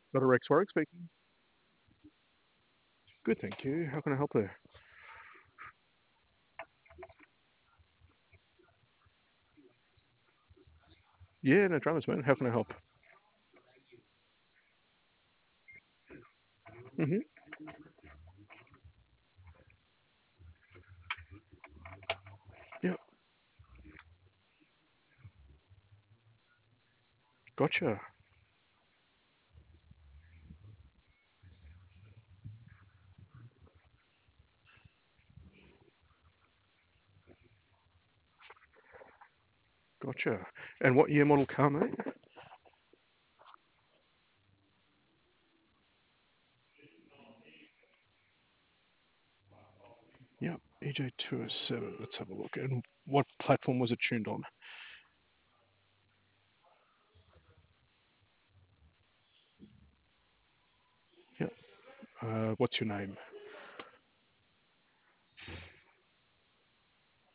Dr. Rex Warwick speaking. Good, thank you. How can I help there? Yeah, no dramas, man. How can I help? Hmm. Yeah, gotcha. Gotcha. And what year model car, mate? Yeah, EJ207. Let's have a look. And what platform was it tuned on? Yeah. What's your name?